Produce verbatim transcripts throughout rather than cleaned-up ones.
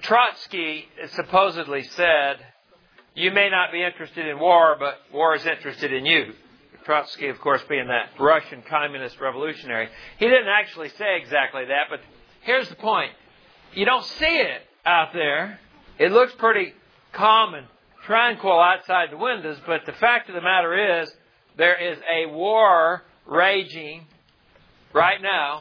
Trotsky supposedly said, you may not be interested in war, but war is interested in you. Trotsky, of course, being that Russian communist revolutionary. He didn't actually say exactly that, but here's the point. You don't see it out there. It looks pretty calm and tranquil outside the windows, but the fact of the matter is, there is a war raging right now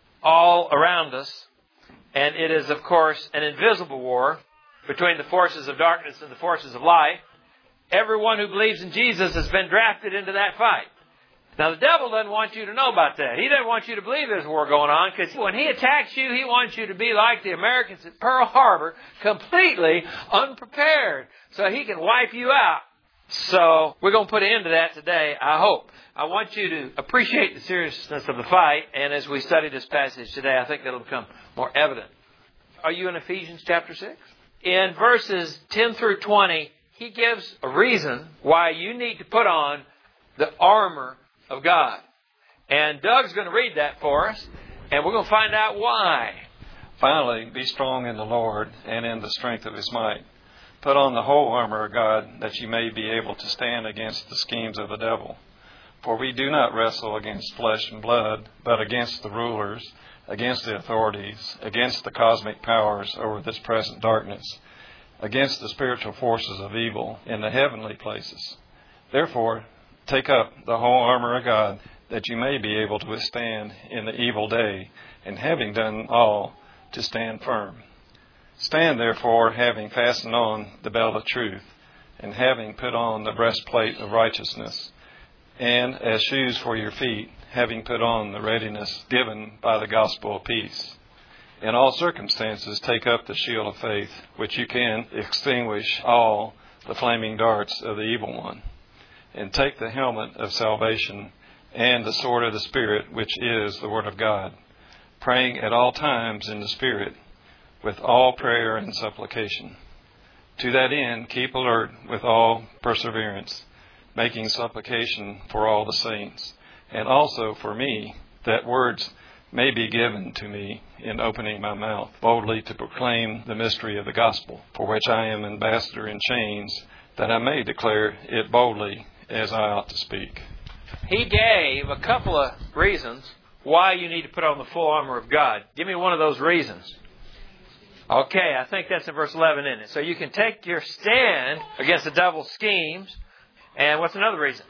all around us. And it is, of course, an invisible war between the forces of darkness and the forces of light. Everyone who believes in Jesus has been drafted into that fight. Now, the devil doesn't want you to know about that. He doesn't want you to believe there's a war going on, because when he attacks you, he wants you to be like the Americans at Pearl Harbor, completely unprepared, so he can wipe you out. So we're going to put an end to that today, I hope. I want you to appreciate the seriousness of the fight, and as we study this passage today, I think that'll become more evident. Are you in Ephesians chapter six? In verses ten through twenty, he gives a reason why you need to put on the armor of God. And Doug's going to read that for us, and we're going to find out why. Finally, be strong in the Lord and in the strength of His might. Put on the whole armor of God, that you may be able to stand against the schemes of the devil. For we do not wrestle against flesh and blood, but against the rulers, against the authorities, against the cosmic powers over this present darkness, against the spiritual forces of evil in the heavenly places. Therefore, take up the whole armor of God, that you may be able to withstand in the evil day, and having done all, to stand firm. Stand therefore, having fastened on the belt of truth, and having put on the breastplate of righteousness, and as shoes for your feet, having put on the readiness given by the gospel of peace. In all circumstances, take up the shield of faith, which you can extinguish all the flaming darts of the evil one. And take the helmet of salvation and the sword of the Spirit, which is the Word of God, praying at all times in the Spirit, with all prayer and supplication. To that end, keep alert with all perseverance, making supplication for all the saints, and also for me, that words may be given to me in opening my mouth boldly to proclaim the mystery of the gospel, for which I am ambassador in chains, that I may declare it boldly as I ought to speak. He gave a couple of reasons why you need to put on the full armor of God. Give me one of those reasons. Okay, I think that's in verse eleven, isn't it? So you can take your stand against the devil's schemes. And what's another reason?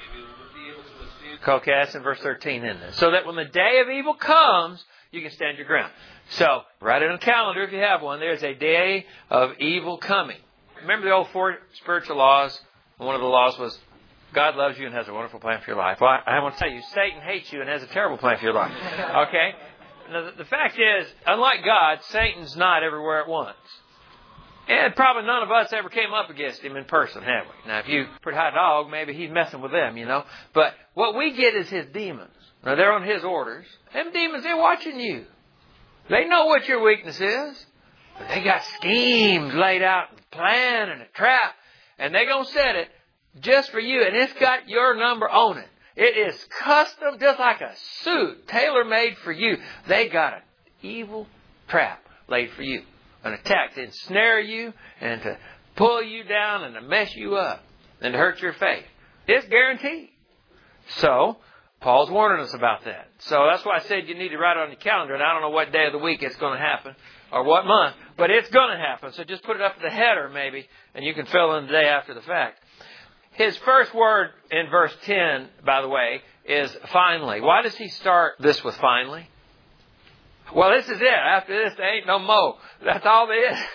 Okay, that's in verse thirteen, isn't it? So that when the day of evil comes, you can stand your ground. So, write it on the calendar if you have one. There's a day of evil coming. Remember the old four spiritual laws? One of the laws was, God loves you and has a wonderful plan for your life. Well, I want to tell you, Satan hates you and has a terrible plan for your life. Okay? Now, the fact is, unlike God, Satan's not everywhere at once. And probably none of us ever came up against him in person, have we? Now, if you pretty high dog, maybe he's messing with them, you know. But what we get is his demons. Now, they're on his orders. Them demons, they're watching you. They know what your weakness is. But they got schemes laid out, and a plan and a trap. And they're going to set it just for you. And it's got your number on it. It is custom, just like a suit, tailor-made for you. They got an evil trap laid for you. An attack to ensnare you and to pull you down and to mess you up and to hurt your faith. It's guaranteed. So, Paul's warning us about that. So that's why I said you need to write it on your calendar. And I don't know what day of the week it's going to happen or what month, but it's going to happen. So just put it up to the header maybe, and you can fill in the day after the fact. His first word in verse ten, by the way, is finally. Why does he start this with finally? Well, this is it. After this, there ain't no more. That's all there is.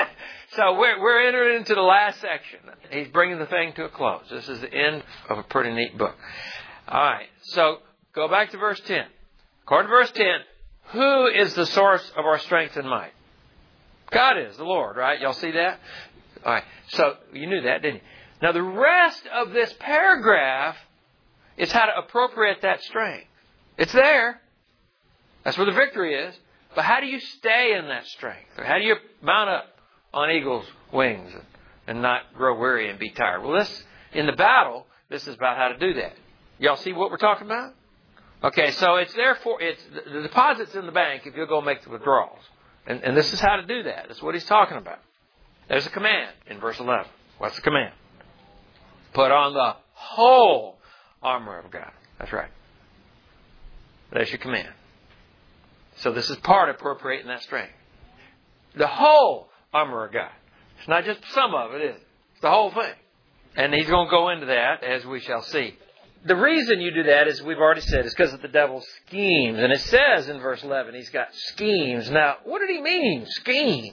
So we're, we're entering into the last section. He's bringing the thing to a close. This is the end of a pretty neat book. All right. So go back to verse ten. According to verse ten, who is the source of our strength and might? God is, the Lord, right? Y'all see that? All right. So you knew that, didn't you? Now the rest of this paragraph is how to appropriate that strength. It's there. That's where the victory is. But how do you stay in that strength? Or how do you mount up on eagle's wings and, and not grow weary and be tired? Well, this, in the battle, this is about how to do that. Y'all see what we're talking about? Okay, so it's therefore, it's the deposit's in the bank if you'll go make the withdrawals. And, and this is how to do that. That's what he's talking about. There's a command in verse eleven. What's the command? Put on the whole armor of God. That's right. There's your command. So this is part of appropriating that strength. The whole armor of God. It's not just some of it, is it? It's the whole thing. And he's going to go into that, as we shall see. The reason you do that, as we've already said, is because of the devil's schemes. And it says in verse eleven, he's got schemes. Now, what did he mean, schemes?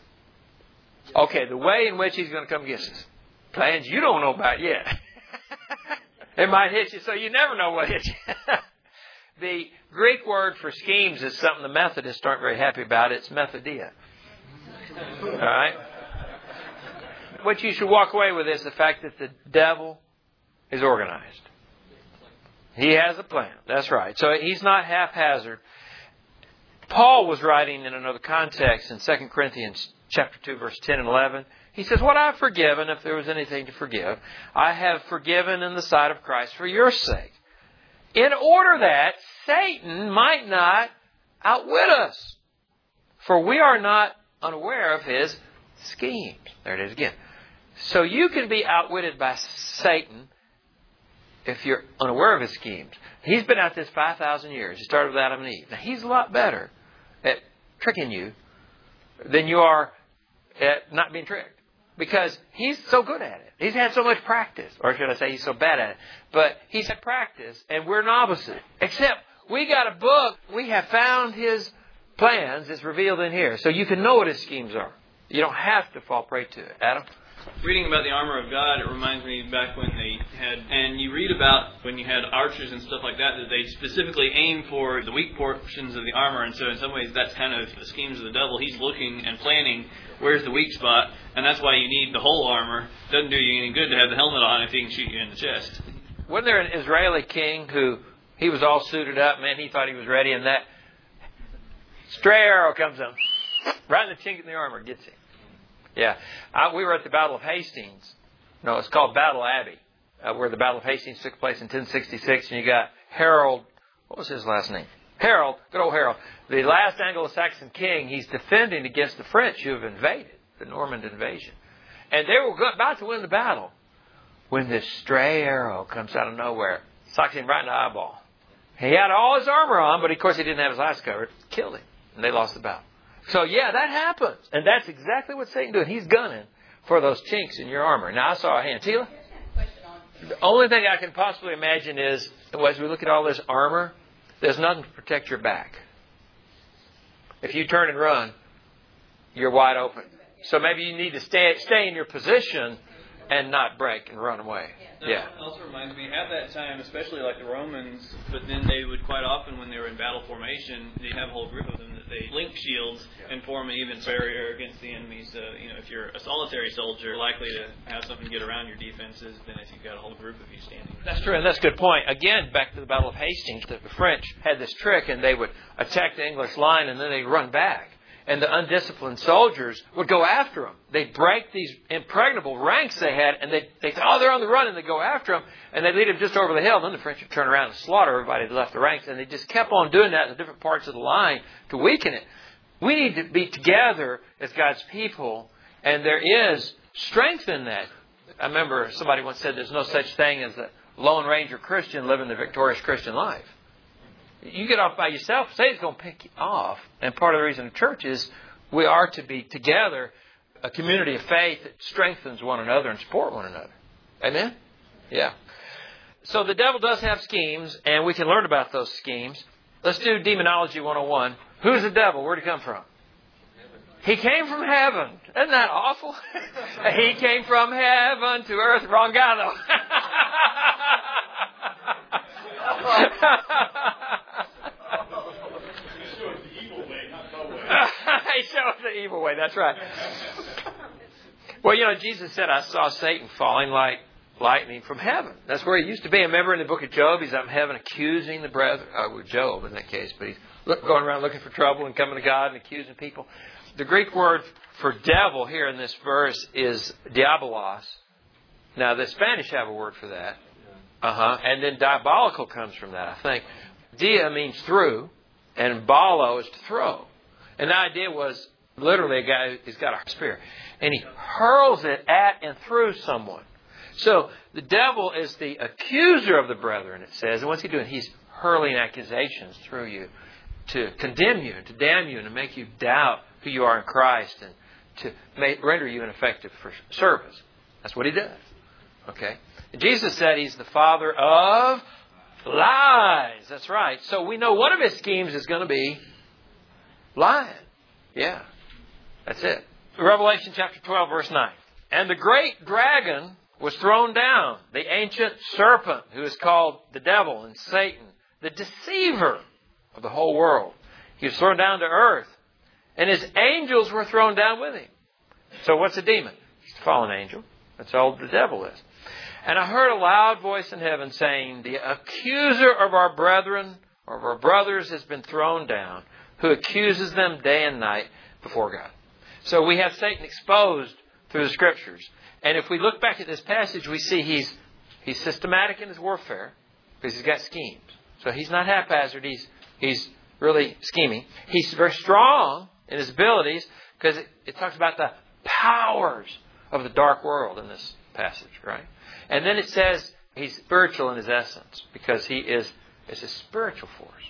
Okay, the way in which he's going to come against us. Plans you don't know about yet. It might hit you, so you never know what hits you. The Greek word for schemes is something the Methodists aren't very happy about. It's methodia. All right? What you should walk away with is the fact that the devil is organized. He has a plan. That's right. So he's not haphazard. Paul was writing in another context in Second Corinthians chapter two, verse ten and eleven. He says, what I have forgiven, if there was anything to forgive, I have forgiven in the sight of Christ for your sake, in order that Satan might not outwit us. For we are not unaware of his schemes. There it is again. So you can be outwitted by Satan if you're unaware of his schemes. He's been at this five thousand years. He started with Adam and Eve. Now, he's a lot better at tricking you than you are at not being tricked. Because he's so good at it. He's had so much practice. Or should I say he's so bad at it. But he's had practice, and we're novices. Except we got a book. We have found his plans. It's revealed in here. So you can know what his schemes are. You don't have to fall prey to it. Adam? Reading about the armor of God, it reminds me back when they had, and you read about when you had archers and stuff like that, that they specifically aim for the weak portions of the armor. And so in some ways that's kind of the schemes of the devil. He's looking and planning where's the weak spot, and that's why you need the whole armor. It doesn't do you any good to have the helmet on if he can shoot you in the chest. Wasn't there an Israeli king who, he was all suited up, man, he thought he was ready, and that stray arrow comes up, right in the chink in the armor, gets him. Yeah. I, we were at the Battle of Hastings. No, it's called Battle Abbey, uh, where the Battle of Hastings took place in ten sixty-six, and you got Harold, what was his last name? Harold, good old Harold, the last Anglo-Saxon king. He's defending against the French who have invaded, the Norman invasion. And they were about to win the battle when this stray arrow comes out of nowhere, socks him right in the eyeball. He had all his armor on, but of course he didn't have his eyes covered. Killed him, and they lost the battle. So yeah, that happens. And that's exactly what Satan's doing. He's gunning for those chinks in your armor. Now I saw a hand. Tila? The only thing I can possibly imagine is, as we look at all this armor, there's nothing to protect your back. If you turn and run, you're wide open. So maybe you need to stay stay in your position and not break and run away. That Yeah. also reminds me, at that time, especially like the Romans, but then they would quite often, when they were in battle formation, they'd have a whole group of them that they link shields and form an even barrier against the enemy. So, you know, if you're a solitary soldier, you're likely to have something get around your defenses than if you've got a whole group of you standing. That's true, and that's a good point. Again, back to the Battle of Hastings, the French had this trick, and they would attack the English line, and then they'd run back. And the undisciplined soldiers would go after them. They'd break these impregnable ranks they had, and they'd, they'd say, oh, they're on the run, and they'd go after them, and they'd lead them just over the hill. And then the French would turn around and slaughter everybody that left the ranks, and they just kept on doing that in the different parts of the line to weaken it. We need to be together as God's people, and there is strength in that. I remember somebody once said there's no such thing as a Lone Ranger Christian living the victorious Christian life. You get off by yourself, Satan's going to pick you off. And part of the reason the church is we are to be together, a community of faith that strengthens one another and support one another. Amen? Yeah. So the devil does have schemes, and we can learn about those schemes. Let's do Demonology one oh one. Who's the devil? Where'd he come from? He came from heaven. Isn't that awful? He came from heaven to earth. Wrong guy, though. He showed the evil way. That's right. Well, you know, Jesus said, I saw Satan falling like lightning from heaven. That's where he used to be. I remember in the book of Job, he's up in heaven accusing the brethren. Oh, with Job in that case. But he's look, going around looking for trouble and coming to God and accusing people. The Greek word for devil here in this verse is diabolos. Now, the Spanish have a word for that. Uh-huh. And then diabolical comes from that, I think. Dia means through, and balo is to throw. And the idea was literally a guy who's got a spear. And he hurls it at and through someone. So the devil is the accuser of the brethren, it says. And what's he doing? He's hurling accusations through you to condemn you, to damn you, and to make you doubt who you are in Christ, and to make, render you ineffective for service. That's what he does. Okay? And Jesus said he's the father of lies. That's right. So we know one of his schemes is going to be lying. Yeah. That's it. Revelation chapter twelve, verse nine. And the great dragon was thrown down, the ancient serpent, who is called the devil and Satan, the deceiver of the whole world. He was thrown down to earth, and his angels were thrown down with him. So what's a demon? He's a fallen angel. That's all the devil is. And I heard a loud voice in heaven saying, the accuser of our brethren, or of our brothers, has been thrown down, who accuses them day and night before God. So we have Satan exposed through the Scriptures. And if we look back at this passage, we see he's he's systematic in his warfare, because he's got schemes. So he's not haphazard. He's he's really scheming. He's very strong in his abilities, because it, it talks about the powers of the dark world in this passage, right? And then it says he's spiritual in his essence, because he is, is a spiritual force.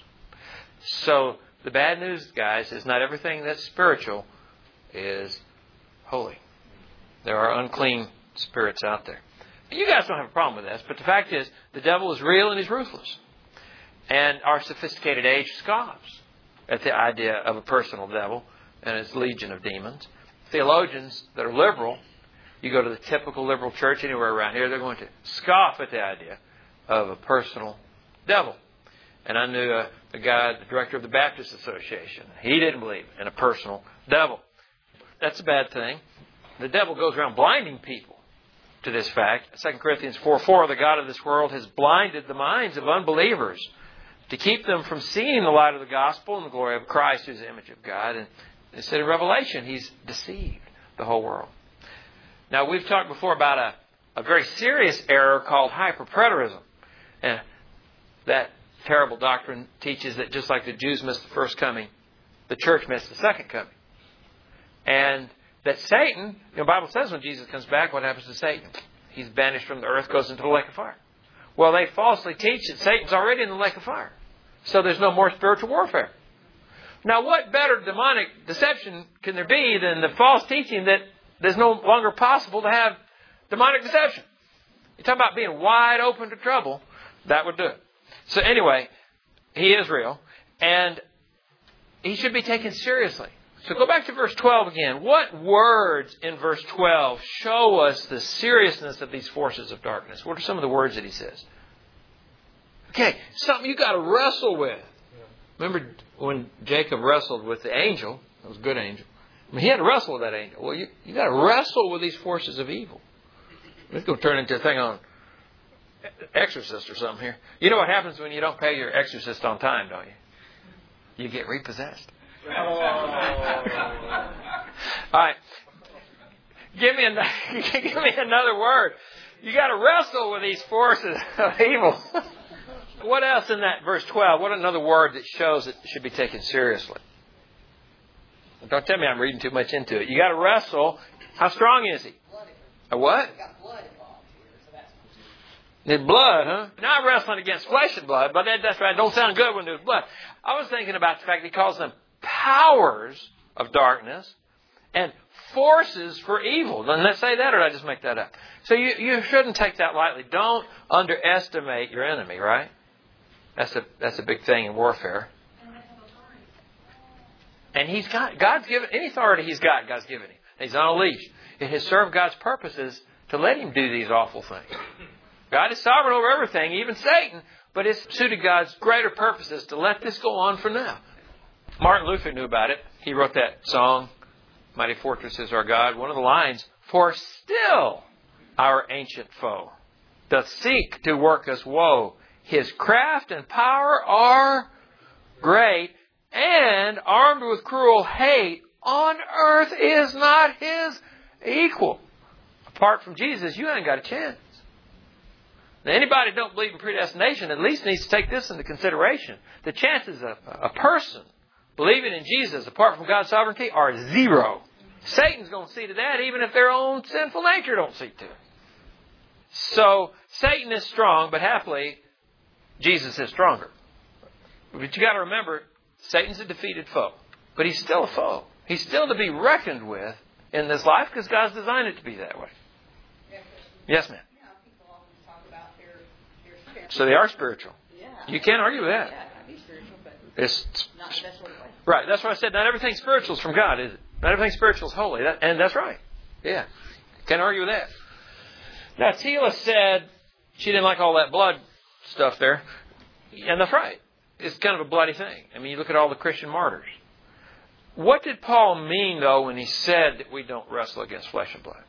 So the bad news, guys, is not everything that's spiritual is holy. There are unclean spirits out there. You guys don't have a problem with this, but the fact is, the devil is real and he's ruthless. And our sophisticated age scoffs at the idea of a personal devil and his legion of demons. Theologians that are liberal, you go to the typical liberal church anywhere around here, they're going to scoff at the idea of a personal devil. And I knew a, a guy, the director of the Baptist Association. He didn't believe in a personal devil. That's a bad thing. The devil goes around blinding people to this fact. Second Corinthians four four, the God of this world has blinded the minds of unbelievers to keep them from seeing the light of the gospel and the glory of Christ, who is the image of God. And it said in Revelation, he's deceived the whole world. Now, we've talked before about a, a very serious error called hyperpreterism. And that terrible doctrine teaches that just like the Jews missed the first coming, the church missed the second coming. And that Satan, you know, the Bible says when Jesus comes back, what happens to Satan? He's banished from the earth, goes into the lake of fire. Well, they falsely teach that Satan's already in the lake of fire. So there's no more spiritual warfare. Now, what better demonic deception can there be than the false teaching that there's no longer possible to have demonic deception? You talk about being wide open to trouble, that would do it. So anyway, he is real, and he should be taken seriously. So go back to verse twelve again. What words in verse twelve show us the seriousness of these forces of darkness? What are some of the words that he says? Okay, something you got to wrestle with. Remember when Jacob wrestled with the angel? That was a good angel. I mean, he had to wrestle with that angel. Well, you, you got to wrestle with these forces of evil. Let's go turn into a thing on Exorcist or something here. You know what happens when you don't pay your exorcist on time, don't you? You get repossessed. Oh. All right. Give me, another, give me another word. You got to wrestle with these forces of evil. What else in that verse twelve? What another word that shows it should be taken seriously? Don't tell me I'm reading too much into it. You got to wrestle. How strong is he? A what? There's blood, huh? Not wrestling against flesh and blood, but that, that's right. It don't sound good when there's blood. I was thinking about the fact that he calls them powers of darkness and forces for evil. Doesn't that say that, or did I just make that up? So you, you shouldn't take that lightly. Don't underestimate your enemy, right? That's a that's a big thing in warfare. And he's got God's given any authority he's got. God's given him. He's on a leash. It has served God's purposes to let him do these awful things. God is sovereign over everything, even Satan. But it's suited God's greater purposes to let this go on for now. Martin Luther knew about it. He wrote that song, Mighty Fortress is Our God. One of the lines, for still our ancient foe doth seek to work us woe. His craft and power are great, and armed with cruel hate, on earth is not his equal. Apart from Jesus, you ain't got a chance. Now, anybody who don't believe in predestination at least needs to take this into consideration. The chances of a person believing in Jesus apart from God's sovereignty are zero. Satan's going to see to that even if their own sinful nature don't see to it. So Satan is strong, but happily Jesus is stronger. But you got to remember, Satan's a defeated foe. But he's still a foe. He's still to be reckoned with in this life because God's designed it to be that way. Yes, ma'am. Yeah, people often talk about their, their spiritual. So they are spiritual. Yeah. You can't argue with that. Yeah, it might be spiritual, but It's not the best way to play. right. That's why I said not everything spiritual is from God, is it? Not everything spiritual is holy. That, and that's right. Yeah. Can't argue with that. Now, Tila said she didn't like all that blood stuff there. And that's right. It's kind of a bloody thing. I mean, you look at all the Christian martyrs. What did Paul mean, though, when he said that we don't wrestle against flesh and blood?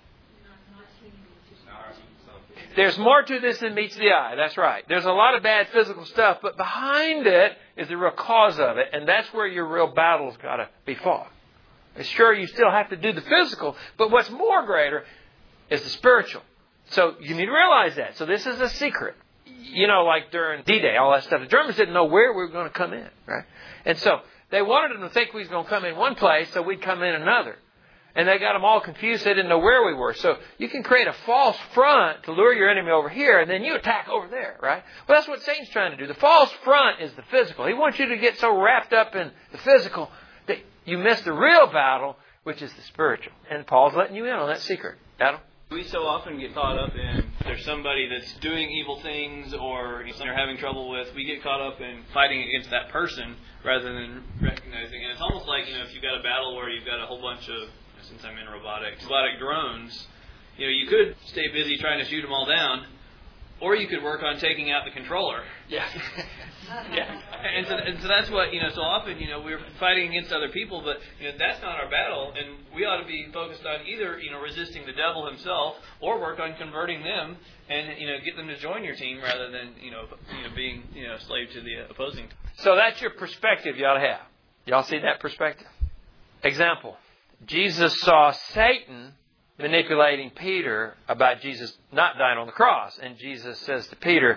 There's more to this than meets the eye. That's right. There's a lot of bad physical stuff, but behind it is the real cause of it, and that's where your real battle's got to be fought. Sure, you still have to do the physical, but what's more greater is the spiritual. So you need to realize that. So this is a secret. You know, like during D-Day, all that stuff, the Germans didn't know where we were going to come in, right? And so they wanted them to think we was going to come in one place, so we'd come in another. And they got them all confused. They didn't know where we were. So you can create a false front to lure your enemy over here, and then you attack over there, right? Well, that's what Satan's trying to do. The false front is the physical. He wants you to get so wrapped up in the physical that you miss the real battle, which is the spiritual. And Paul's letting you in on that secret. Adam? We so often get caught up in there's somebody that's doing evil things or they're having trouble with. We get caught up in fighting against that person rather than recognizing. And it's almost like, you know, if you've got a battle where you've got a whole bunch of, since I'm in robotics, robotic drones, you know, you could stay busy trying to shoot them all down, or you could work on taking out the controller. Yeah. Yeah. And so, and so that's what, you know, so often, you know, we're fighting against other people, but, you know, that's not our battle, and we ought to be focused on either, you know, resisting the devil himself or work on converting them and, you know, get them to join your team rather than, you know, you know being, you know, slave to the opposing. So that's your perspective you ought to have. Y'all see that perspective? Example. Jesus saw Satan manipulating Peter about Jesus not dying on the cross. And Jesus says to Peter,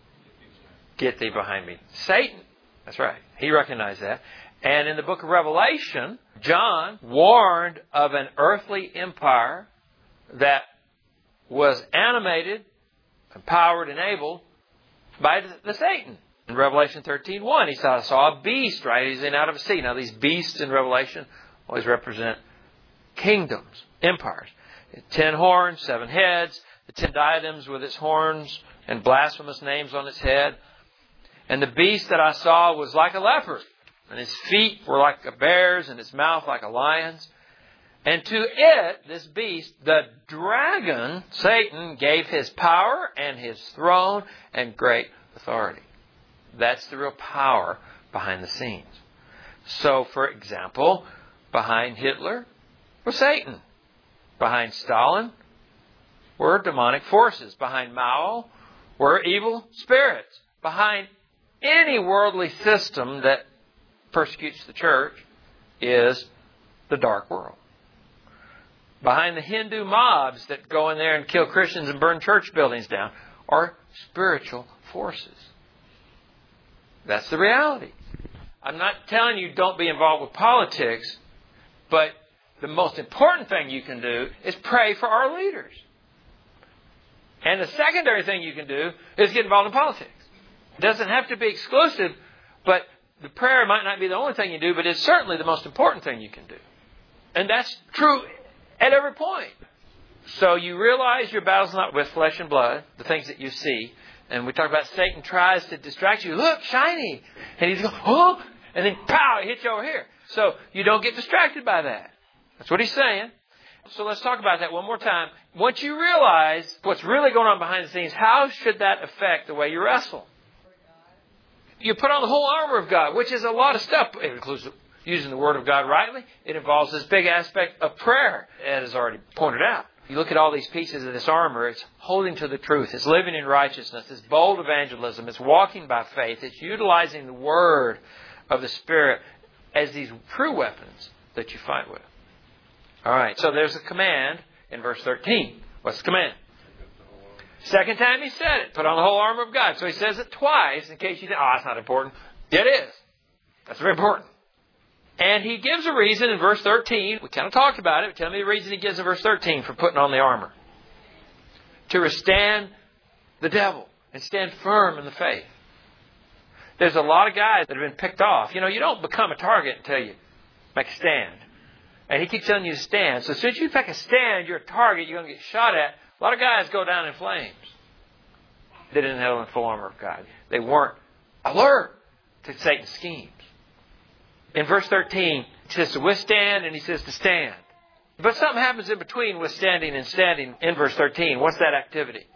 "Get thee behind me, Satan." That's right. He recognized that. And in the book of Revelation, John warned of an earthly empire that was animated, empowered, enabled by the Satan. In Revelation thirteen one, he saw, saw a beast rising out of a sea. Now, these beasts in Revelation always represent kingdoms, empires. Ten horns, seven heads, the ten diadems with its horns and blasphemous names on its head. And the beast that I saw was like a leopard, and his feet were like a bear's, and its mouth like a lion's. And to it, this beast, the dragon, Satan, gave his power and his throne and great authority. That's the real power behind the scenes. So, for example, behind Hitler was Satan. Behind Stalin were demonic forces. Behind Mao were evil spirits. Behind any worldly system that persecutes the church is the dark world. Behind the Hindu mobs that go in there and kill Christians and burn church buildings down are spiritual forces. That's the reality. I'm not telling you don't be involved with politics, but the most important thing you can do is pray for our leaders. And the secondary thing you can do is get involved in politics. It doesn't have to be exclusive, but the prayer might not be the only thing you do, but it's certainly the most important thing you can do. And that's true at every point. So you realize your battle's not with flesh and blood, the things that you see. And we talk about Satan tries to distract you. Look, shiny. And he's going, oh, and then pow, he hits you over here. So you don't get distracted by that. That's what he's saying. So let's talk about that one more time. Once you realize what's really going on behind the scenes, how should that affect the way you wrestle? You put on the whole armor of God, which is a lot of stuff. It includes using the Word of God rightly. It involves this big aspect of prayer, as is already pointed out. You look at all these pieces of this armor, it's holding to the truth. It's living in righteousness. It's bold evangelism. It's walking by faith. It's utilizing the Word of the Spirit as these true weapons that you fight with. All right, so there's a command in verse thirteen. What's the command? Second time he said it. Put on the whole armor of God. So he says it twice in case you think, oh, that's not important. It is. That's very important. And he gives a reason in verse thirteen. We kind of talked about it. Tell me the reason he gives in verse thirteen for putting on the armor. To withstand the devil and stand firm in the faith. There's a lot of guys that have been picked off. You know, you don't become a target until you make a stand. And he keeps telling you to stand. So as soon as you take a stand, you're a target, you're going to get shot at. A lot of guys go down in flames. They didn't have the full armor of God. They weren't alert to Satan's schemes. In verse thirteen, he says to withstand and he says to stand. But something happens in between withstanding and standing in verse thirteen. What's that activity?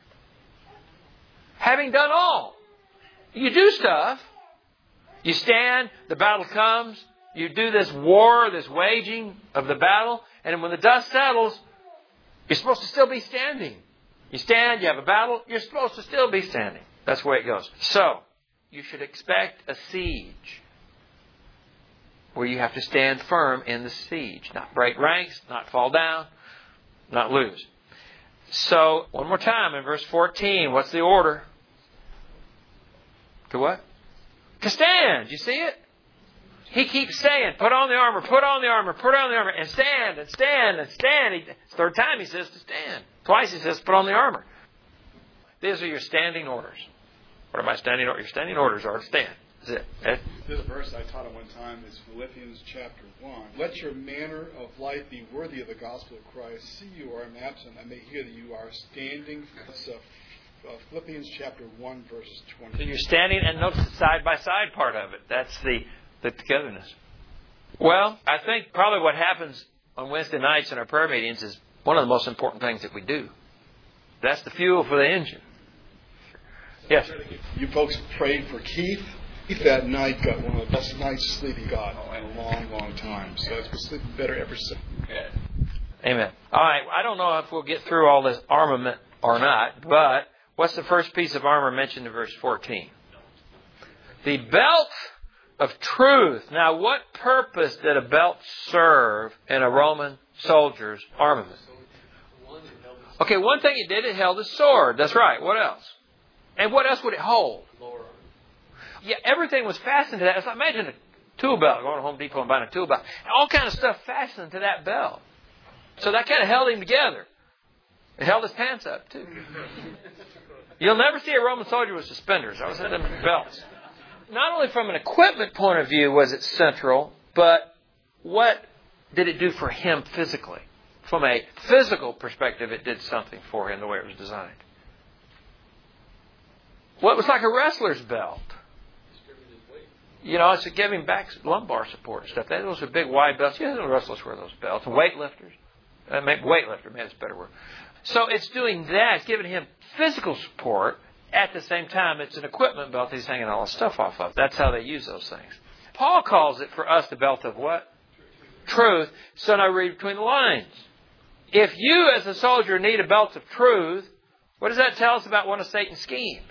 Having done all. You do stuff. You stand, the battle comes. You do this war, this waging of the battle. And when the dust settles, you're supposed to still be standing. You stand, you have a battle, you're supposed to still be standing. That's the way it goes. So, you should expect a siege where you have to stand firm in the siege. Not break ranks, not fall down, not lose. So, one more time in verse fourteen, what's the order? To what? To stand. You see it? He keeps saying, put on the armor, put on the armor, put on the armor, and stand, and stand, and stand. He, third time he says to stand. Twice he says, put on the armor. These are your standing orders. What are my standing orders? Your standing orders are to stand. That's it. Ed? This verse I taught at one time is Philippians chapter one. Let your manner of life be worthy of the gospel of Christ. See you are absent. I may hear that you are standing. That's uh, Philippians chapter one, verses twenty. So you're standing, and notice the side-by-side part of it. That's the, the togetherness. Well, I think probably what happens on Wednesday nights in our prayer meetings is one of the most important things that we do. That's the fuel for the engine. Yes? You folks prayed for Keith. Keith that night got one of the best night's sleep he got in a long, long time. So it's been sleeping better ever since. Amen. All right. I don't know if we'll get through all this armament or not, but what's the first piece of armor mentioned in verse fourteen? The belt of truth. Now, what purpose did a belt serve in a Roman soldier's armament? Okay, one thing it did, it held a sword. That's right. What else? And what else would it hold? Yeah, everything was fastened to that. So imagine a tool belt, going to Home Depot and buying a tool belt. All kind of stuff fastened to that belt. So that kind of held him together. It held his pants up, too. You'll never see a Roman soldier with suspenders. I was in them belts. Not only from an equipment point of view was it central, but what did it do for him physically? From a physical perspective, it did something for him the way it was designed. Well, it was like a wrestler's belt. You know, it's to give him back lumbar support and stuff. Those are big, wide belts. Yeah, the wrestlers wear those belts. And weightlifters. Uh, weightlifter, maybe that's a better word. So it's doing that. It's giving him physical support. At the same time, it's an equipment belt he's hanging all the stuff off of. That's how they use those things. Paul calls it for us the belt of what? Truth. So now read between the lines. If you as a soldier need a belt of truth, what does that tell us about one of Satan's schemes?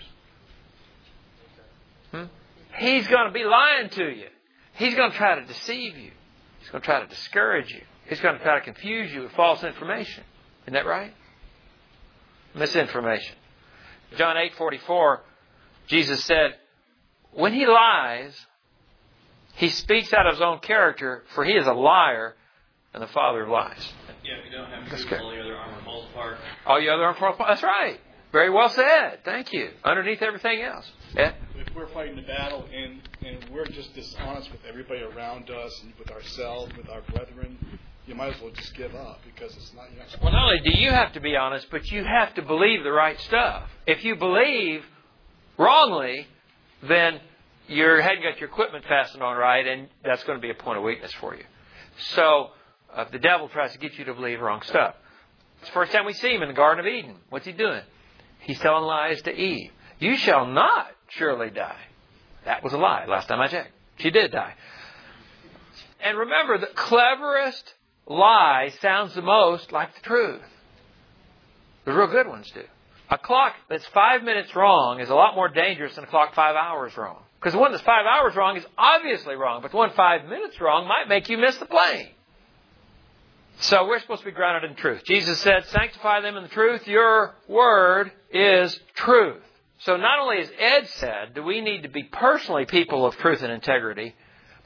Hmm? He's going to be lying to you. He's going to try to deceive you. He's going to try to discourage you. He's going to try to confuse you with false information. Isn't that right? Misinformation. John eight forty-four, Jesus said, when he lies, he speaks out of his own character, for he is a liar and the father of lies. Yeah, if you don't have truth, all the other armor falls apart. All the other armor falls apart. That's right. Very well said. Thank you. Underneath everything else. Yeah? If we're fighting the battle and, and we're just dishonest with everybody around us and with ourselves, with our brethren, you might as well just give up because it's not... You know, well, not only do you have to be honest, but you have to believe the right stuff. If you believe wrongly, then you hadn't got your equipment fastened on right, and that's going to be a point of weakness for you. So, uh, the devil tries to get you to believe wrong stuff. It's the first time we see him in the Garden of Eden. What's he doing? He's telling lies to Eve. You shall not surely die. That was a lie last time I checked. She did die. And remember, the cleverest lie sounds the most like the truth. The real good ones do. A clock that's five minutes wrong is a lot more dangerous than a clock five hours wrong. Because the one that's five hours wrong is obviously wrong, but the one five minutes wrong might make you miss the plane. So we're supposed to be grounded in truth. Jesus said, sanctify them in the truth. Your word is truth. So not only, as Ed said, do we need to be personally people of truth and integrity, but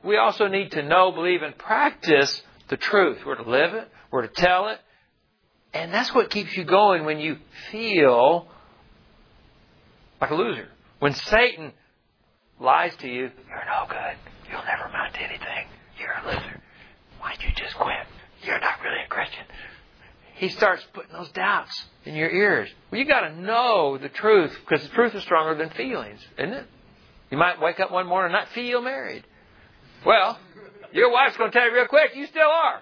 we also need to know, believe, and practice the truth. We're to live it. We're to tell it. And that's what keeps you going when you feel like a loser. When Satan lies to you, you're no good. You'll never amount to anything. You're a loser. Why'd you just quit? You're not really a Christian. He starts putting those doubts in your ears. Well, you got to know the truth, because the truth is stronger than feelings, isn't it? You might wake up one morning and not feel married. Well, your wife's going to tell you real quick, you still are.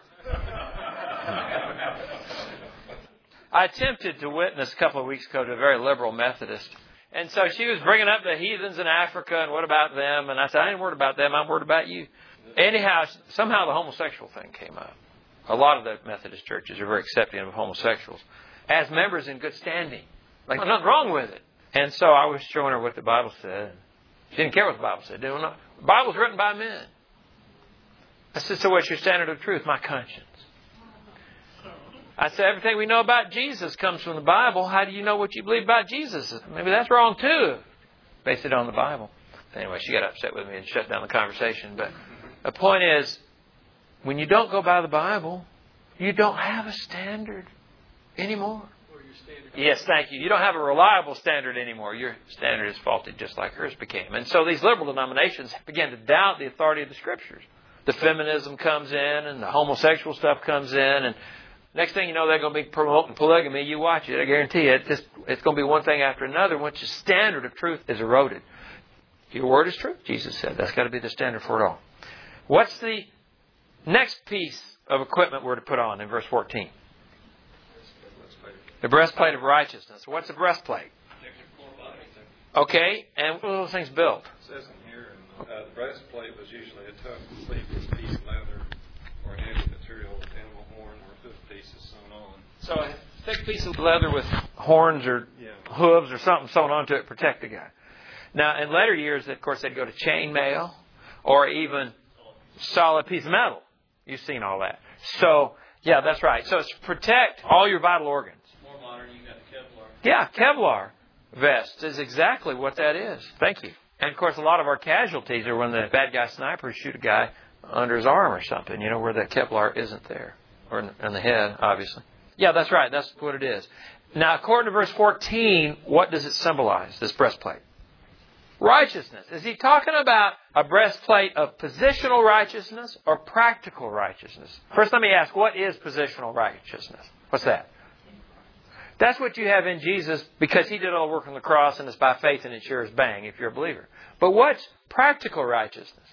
I attempted to witness a couple of weeks ago to a very liberal Methodist. And so she was bringing up the heathens in Africa and what about them? And I said, I ain't worried about them. I'm worried about you. Anyhow, somehow the homosexual thing came up. A lot of the Methodist churches are very accepting of homosexuals as members in good standing. Like, there's nothing wrong with it. And so I was showing her what the Bible said. She didn't care what the Bible said. Didn't know. The Bible's written by men. I said, so what's your standard of truth? My conscience. I said, everything we know about Jesus comes from the Bible. How do you know what you believe about Jesus? Maybe that's wrong too. Base it on the Bible. Anyway, she got upset with me and shut down the conversation. But the point is, when you don't go by the Bible, you don't have a standard anymore. Yes, thank you. You don't have a reliable standard anymore. Your standard is faulty just like hers became. And so these liberal denominations began to doubt the authority of the Scriptures. The feminism comes in and the homosexual stuff comes in, and next thing you know, they're going to be promoting polygamy. You watch it. I guarantee you. It just, it's going to be one thing after another once the standard of truth is eroded. Your word is truth, Jesus said. That's got to be the standard for it all. What's the next piece of equipment we're to put on in verse fourteen? The breastplate of righteousness. What's a breastplate? Okay, and what are those things built? It says in here, uh, the breastplate was usually a tough, sleeveless piece of leather or an heavy material with animal horn or hoof pieces sewn on. So a thick piece of leather with horns or yeah. hooves or something sewn onto it to protect the guy. Now, in later years, of course, they'd go to chain mail or even solid piece of metal. You've seen all that. So, yeah, that's right. So it's to protect all your vital organs. More modern, you got Kevlar. Yeah, Kevlar vest is exactly what that is. Thank you. And, of course, a lot of our casualties are when the bad guy snipers shoot a guy under his arm or something, you know, where the Kevlar isn't there. Or in, in the head, obviously. Yeah, that's right. That's what it is. Now, according to verse fourteen, what does it symbolize, this breastplate? Righteousness. Is he talking about a breastplate of positional righteousness or practical righteousness? First, let me ask, what is positional righteousness? What's that? That's what you have in Jesus because He did all the work on the cross and it's by faith and it sure is bang if you're a believer. But what's practical righteousness?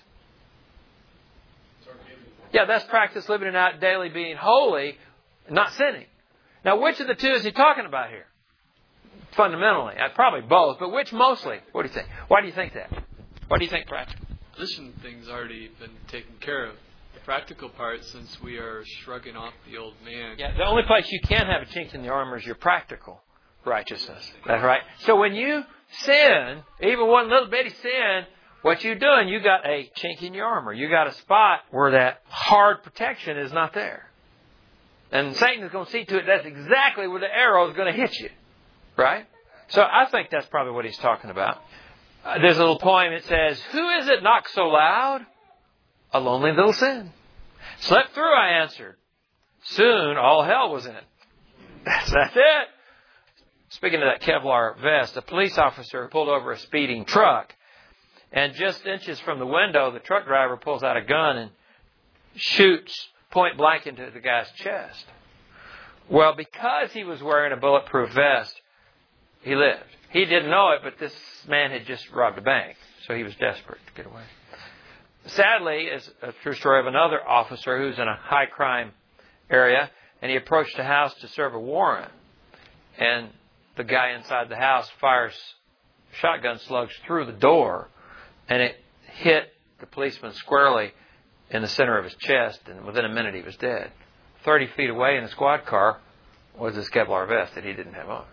Yeah, that's practice living it out daily, being holy, not sinning. Now, which of the two is He talking about here? Fundamentally, probably both, but which mostly? What do you think? Why do you think that? Why do you think practical? Position thing's already been taken care of. The practical part, since we are shrugging off the old man. Yeah, the only place you can have a chink in the armor is your practical righteousness. That's right. So when you sin, even one little bitty sin, what you're doing, you got a chink in your armor. You got a spot where that hard protection is not there. And Satan is going to see to it that's exactly where the arrow is going to hit you. Right? So I think that's probably what he's talking about. Uh, there's a little poem that says, who is it knocks so loud? A lonely little sin. Slept through, I answered. Soon all hell was in. That's, that's it. Speaking of that Kevlar vest, a police officer pulled over a speeding truck. And just inches from the window, the truck driver pulls out a gun and shoots point blank into the guy's chest. Well, because he was wearing a bulletproof vest, he lived. He didn't know it, but this man had just robbed a bank, so he was desperate to get away. Sadly, is a true story of another officer who's in a high crime area, and he approached a house to serve a warrant. And the guy inside the house fires shotgun slugs through the door, and it hit the policeman squarely in the center of his chest, and within a minute he was dead. Thirty feet away in a squad car was this Kevlar vest that he didn't have on.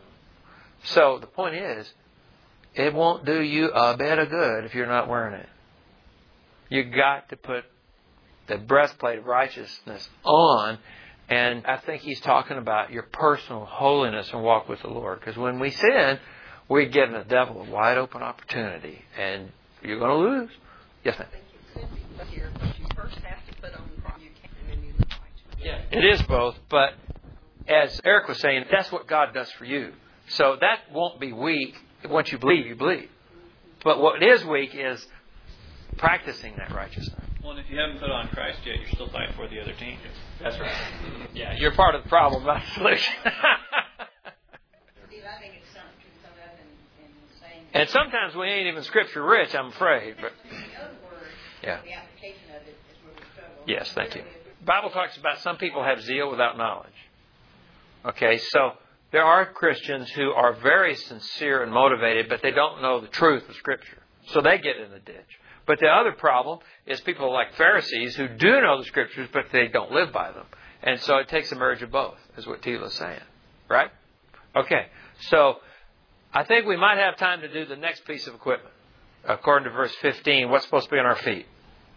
So the point is, it won't do you a bit of good if you're not wearing it. You got to put the breastplate of righteousness on, and I think he's talking about your personal holiness and walk with the Lord. Because when we sin, we're giving the devil a wide open opportunity, and you're going to lose. Yes, ma'am. Here, but you first have to put on Christ. You can, and then you look righteous. Yeah, it is both, but as Eric was saying, that's what God does for you. So that won't be weak. Once you believe, you believe. But what is weak is practicing that righteousness. Well, and if you haven't put on Christ yet, you're still fighting for the other team. That's right. Yeah, you're part of the problem, not the solution. Steve, I think it's something to sum up in, in saying. And sometimes we ain't even Scripture rich, I'm afraid. But The other word, yeah. the application of it is where we struggle. Yes, thank you. The Bible talks about some people have zeal without knowledge. Okay, so there are Christians who are very sincere and motivated, but they don't know the truth of Scripture. So they get in the ditch. But the other problem is people like Pharisees who do know the Scriptures, but they don't live by them. And so it takes a merge of both, is what Tila's saying. Right? Okay, so I think we might have time to do the next piece of equipment. According to verse fifteen, what's supposed to be on our feet?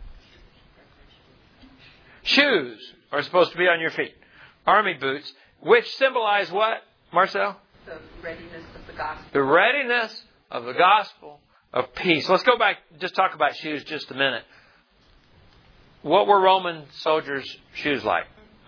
Shoes are supposed to be on your feet. Army boots, which symbolize what, Marcel? The readiness of the gospel. The readiness of the gospel of peace. Let's go back, just talk about shoes just a minute. What were Roman soldiers' shoes like?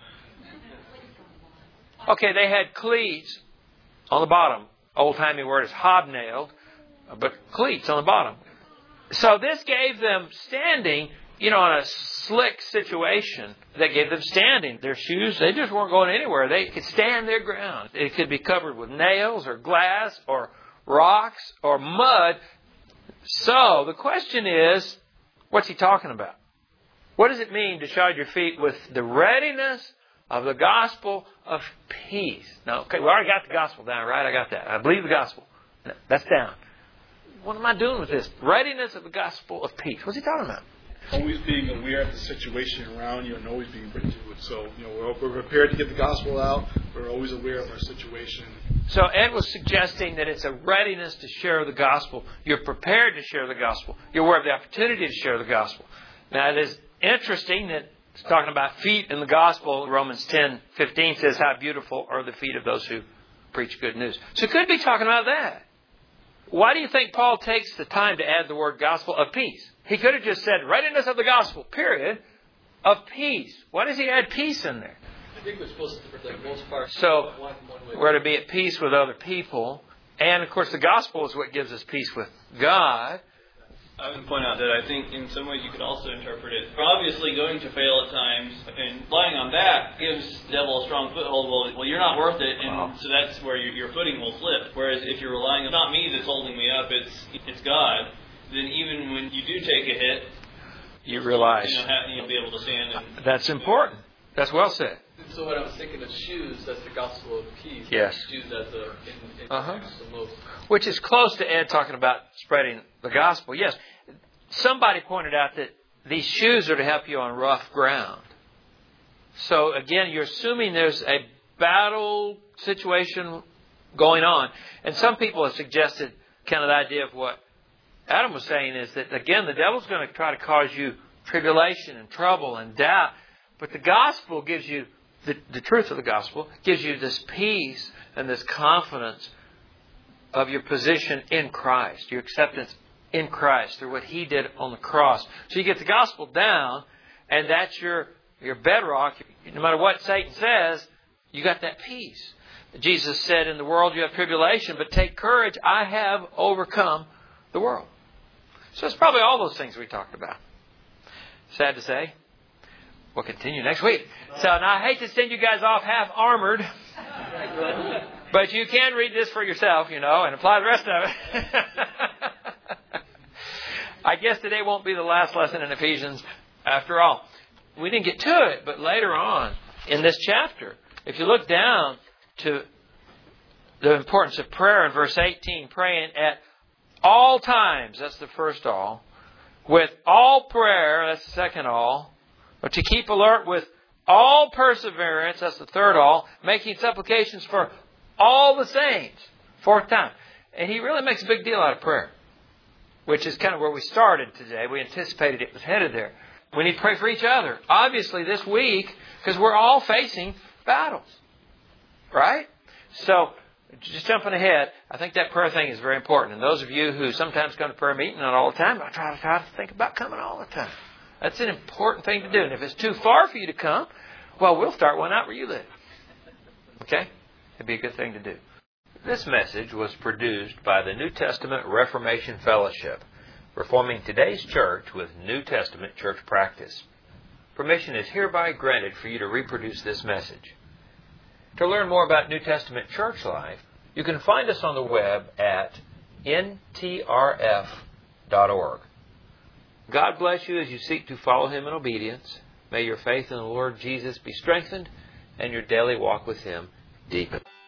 Okay, they had cleats on the bottom. Old-timey word is hobnailed, but cleats on the bottom. So this gave them standing, you know, in a slick situation that gave them standing. Their shoes, they just weren't going anywhere. They could stand their ground. It could be covered with nails or glass or rocks or mud. So the question is, what's he talking about? What does it mean to shod your feet with the readiness of the gospel of peace? Now, okay, we already got the gospel down, right? I got that. I believe the gospel. That's down. What am I doing with this? Readiness of the gospel of peace. What's he talking about? Always being aware of the situation around you and always being ready to it. So, you know, we're, we're prepared to get the gospel out. We're always aware of our situation. So Ed was suggesting that it's a readiness to share the gospel. You're prepared to share the gospel. You're aware of the opportunity to share the gospel. Now, it is interesting that it's talking about feet in the gospel. Romans ten fifteen says, how beautiful are the feet of those who preach good news. So it could be talking about that. Why do you think Paul takes the time to add the word gospel of peace? He could have just said readiness of the gospel, period, of peace. Why does he add peace in there? I think we're supposed to, for the most part, So one, one way. we're to be at peace with other people. And, of course, the gospel is what gives us peace with God. I would point out that I think in some ways you could also interpret it. We're obviously going to fail at times, and relying on that gives the devil a strong foothold. Well, well you're not worth it, and Wow. so that's where your, your footing will slip. Whereas if you're relying on, not me that's holding me up, it's it's God, then even when you do take a hit, You realize you know, have, you'll be able to stand. And, that's important. That's well said. So when I was thinking of shoes, that's the gospel of peace. Yes. Shoes as a in, in Uh-huh. the most. Which is close to Ed talking about spreading the gospel. Yes. Somebody pointed out that these shoes are to help you on rough ground. So again, you're assuming there's a battle situation going on. And some people have suggested kind of the idea of what Adam was saying is that, again, the devil's going to try to cause you tribulation and trouble and doubt. But the gospel gives you, the, the truth of the gospel gives you this peace and this confidence of your position in Christ, your acceptance in Christ through what He did on the cross. So you get the gospel down, and that's your, your bedrock. No matter what Satan says, you got that peace. Jesus said, in the world you have tribulation, but take courage, I have overcome the world. So it's probably all those things we talked about. Sad to say. We'll continue next week. So now I hate to send you guys off half armored, but you can read this for yourself, you know, and apply the rest of it. I guess today won't be the last lesson in Ephesians after all. We didn't get to it, but later on in this chapter, if you look down to the importance of prayer in verse eighteen, praying at all times, that's the first all, with all prayer, that's the second all, but to keep alert with all perseverance, that's the third all, making supplications for all the saints, fourth time. And he really makes a big deal out of prayer, which is kind of where we started today. We anticipated it was headed there. We need to pray for each other. Obviously this week, because we're all facing battles. Right? So, just jumping ahead, I think that prayer thing is very important. And those of you who sometimes come to prayer meeting, not all the time, I try to try to think about coming all the time. That's an important thing to do. And if it's too far for you to come, well, we'll start one out where you live. Okay? It'd be a good thing to do. This message was produced by the New Testament Reformation Fellowship, reforming today's church with New Testament church practice. Permission is hereby granted for you to reproduce this message. To learn more about New Testament church life, you can find us on the web at N T R F dot org. God bless you as you seek to follow Him in obedience. May your faith in the Lord Jesus be strengthened and your daily walk with Him deepened.